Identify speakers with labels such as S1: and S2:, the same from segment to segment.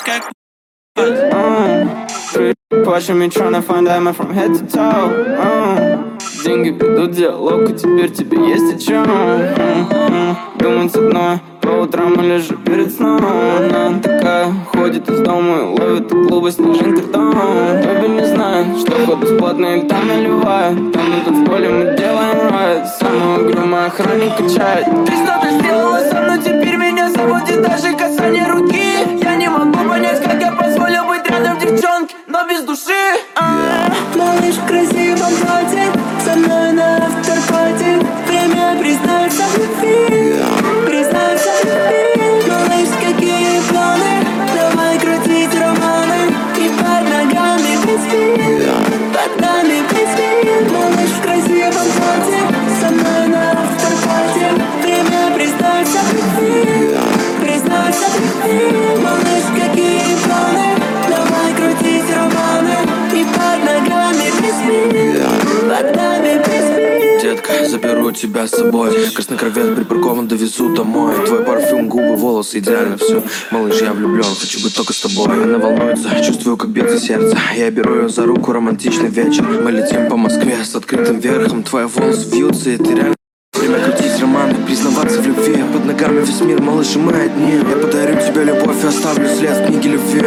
S1: как
S2: Watching me tryna find diamond from head to toe. Деньги ведут диалог, и теперь тебе есть о чем думать одной по утрам или же перед сном. Она такая ходит из дома и ловит у клуба снежинки ртом. Бэби не знает, что вход бесплатный, и там наливает. Там на танцполе мы делаем райд. Самую угрюмую охранник качает. Ты что-то сделала со мной, теперь меня заводит даже касание руки. Я не могу понять, как я позволил быть рядом девчонке, но без души.
S3: Малыш в красивом платье, со мной на авторпати. Время признаться в любви, признаться в любви. Малыш, какие планы? Давай крутить романы. И под ногами близки, под нами близки. Малыш в красивом платье, со мной на авторпати. Время признаться в любви, признаться в любви. Малыш, какие планы? Давай крутить романы. И под ногами близки, под нами близки.
S4: Детка, заберу тебя с собой. Красный корвет припаркован, довезу домой. Твой парфюм, губы, волосы, идеально все. Малыш, я влюблен, хочу быть только с тобой. Она волнуется, чувствую, как бьется сердце. Я беру ее за руку, романтичный вечер. Мы летим по Москве с открытым верхом. Твои волосы вьются, и ты реально. Время крутить романы, признаваться в любви. Под ногами весь мир, малыш, и мы одни. Я подарю тебе любовь и оставлю след в книге любви.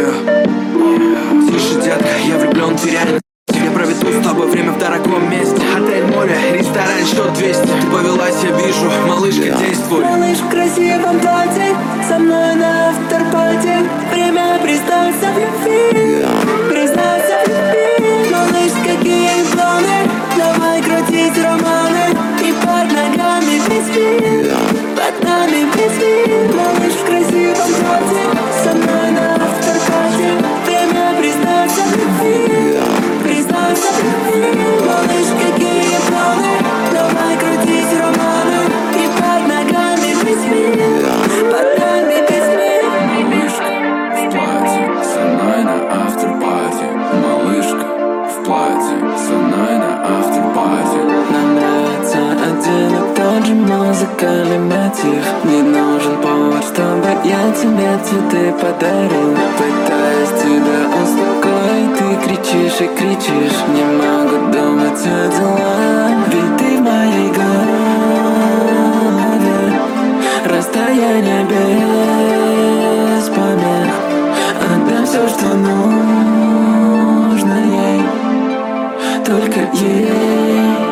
S4: Тише, детка, я влюблен, ты реально. Я проведу с тобой время в дорогом месте. Отель, море, ресторан, счет 200. Ты повелась, я вижу, малышка, действуй.
S3: Малыш в красивом платье, со мной на авторпати. Время признаться в любви, признаться в любви. Малыш, какие планы? Давай крутить романы. И под ногами близки, под нами близки. Малыш в красивом платье, со мной на авторпати. Время признаться в любви, признаться в любви. Малыш, какие планы? Давай крутить романы. И под ногами близки, под нами близки.
S5: Малышка в платье, со мной на авторпати. Малышка в платье, со мной на авторпати.
S6: Нам нравится один и тот же музыкальный мотив. Не нужен повод, чтобы я тебе цветы подарил. Пытаюсь тебя успокоить, ты кричишь и кричишь. Не могу думать о делах, ведь ты в моей голове. Расстояние без помех. Отдам все, что нужно ей, только ей.